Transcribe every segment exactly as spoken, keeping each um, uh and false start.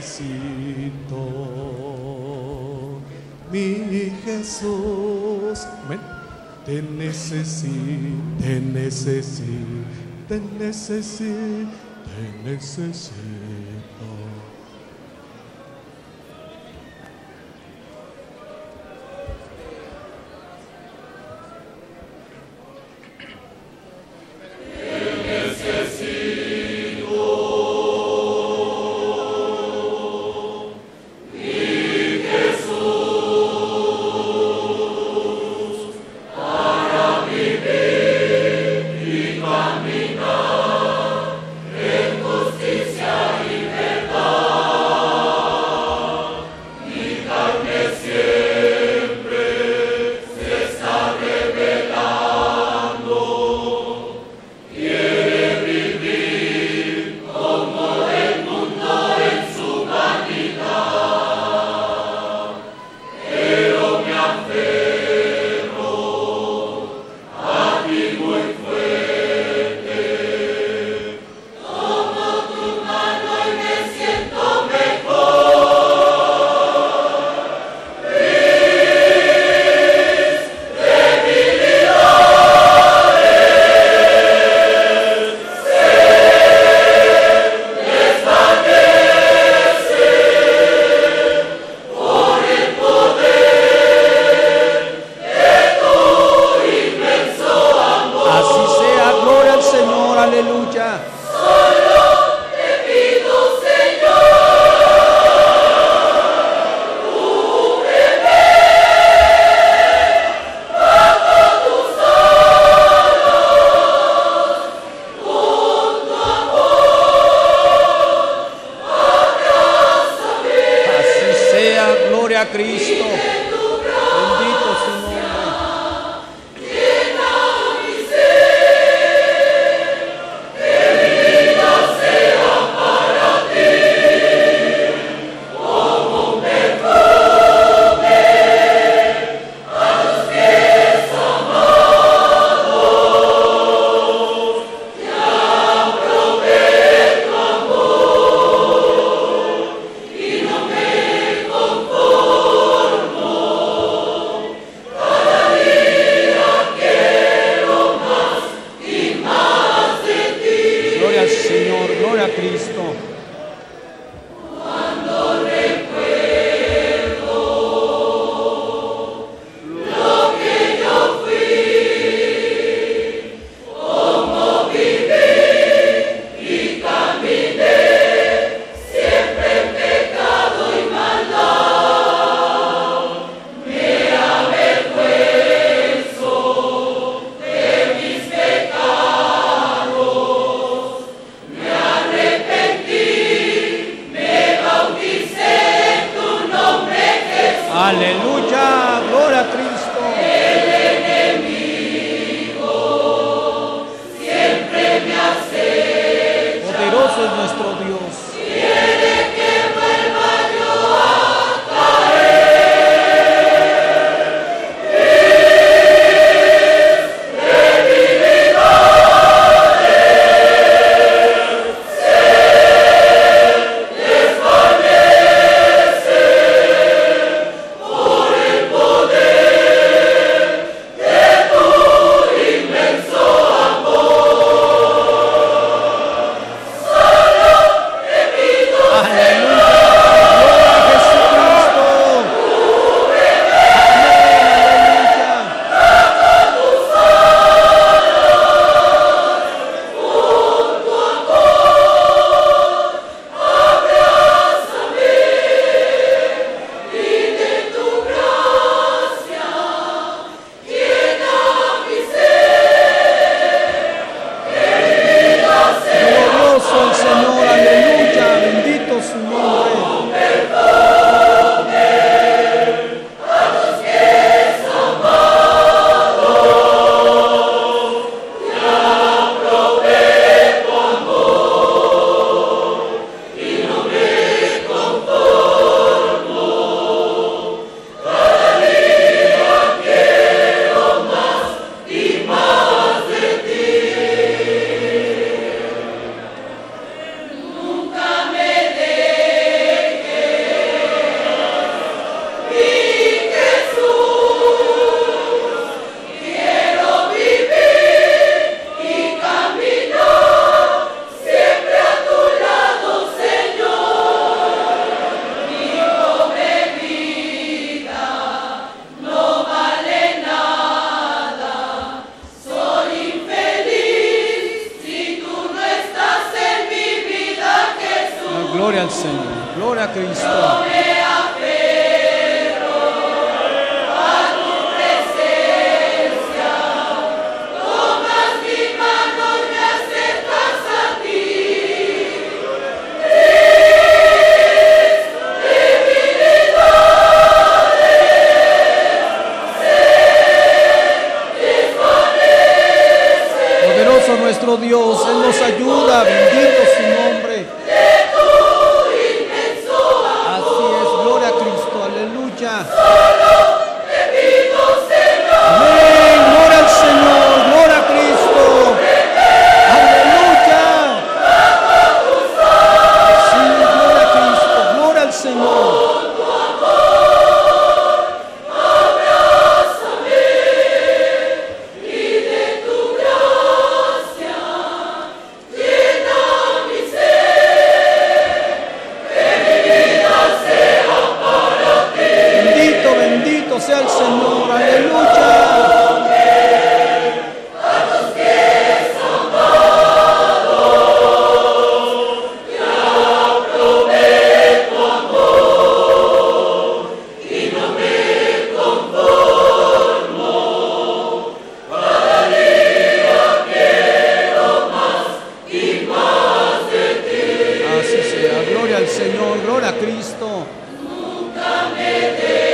necesito, mi Jesús. Amén. Te necesito, te necesito, te necesito, te necesito. Aleluya, gloria a Cristo. El enemigo siempre me acecha. Poderoso es nuestro Dios. Quiere que vuelva yo a caer. Mis debilidades se desvanecen por el poder de tu inmenso amor. Solo Gloria al Señor. Gloria a Cristo. Nuestro Dios, Él nos ayuda, bendito su nombre. Así es, gloria a Cristo, aleluya. Amén, gloria al Señor, gloria a Cristo. Aleluya. Sí, gloria a Cristo, gloria al Señor. Sea el Señor, aleluya. A tus pies amados, ya probé tu amor y no me conformo. Cada día quiero más y más de ti. Así sea, gloria al Señor, gloria a Cristo. Nunca me dejes.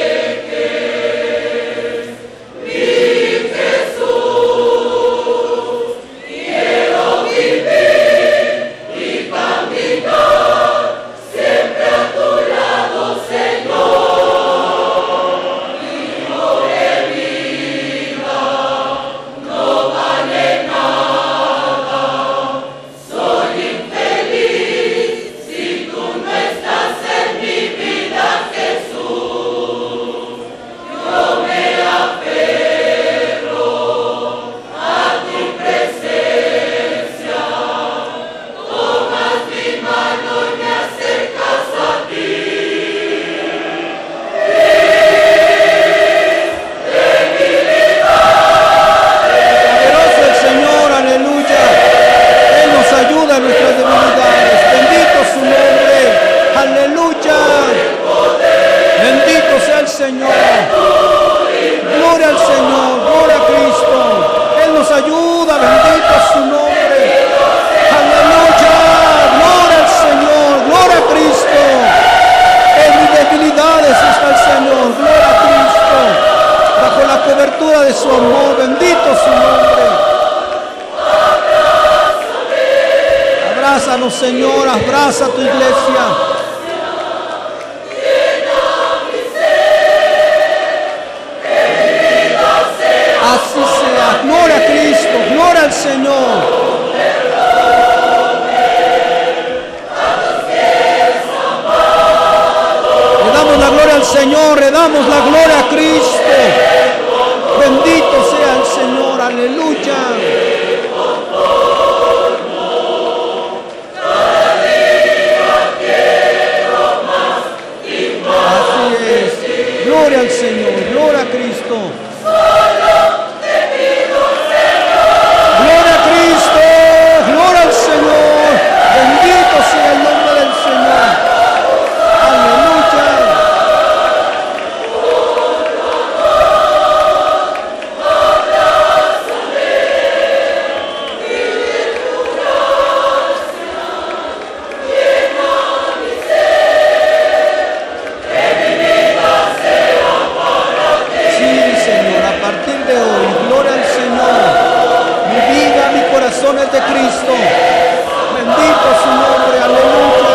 De su amor, bendito su nombre. Abrázanos, Señor, abraza a tu iglesia. Así sea, gloria a Cristo, gloria al Señor. Le damos la gloria al Señor, le damos la gloria a Cristo. Bendito sea el Señor, aleluya. Así es, gloria al Señor, gloria a Cristo. Gloria a Cristo, gloria al Señor. Bendito sea el nombre del Señor. Aleluya. De Cristo, bendito su nombre, aleluya.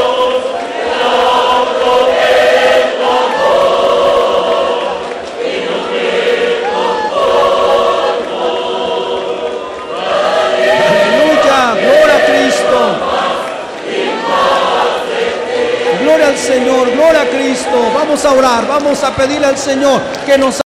Aleluya, gloria a Cristo, gloria al Señor, gloria a Cristo. Vamos a orar, vamos a pedirle al Señor que nos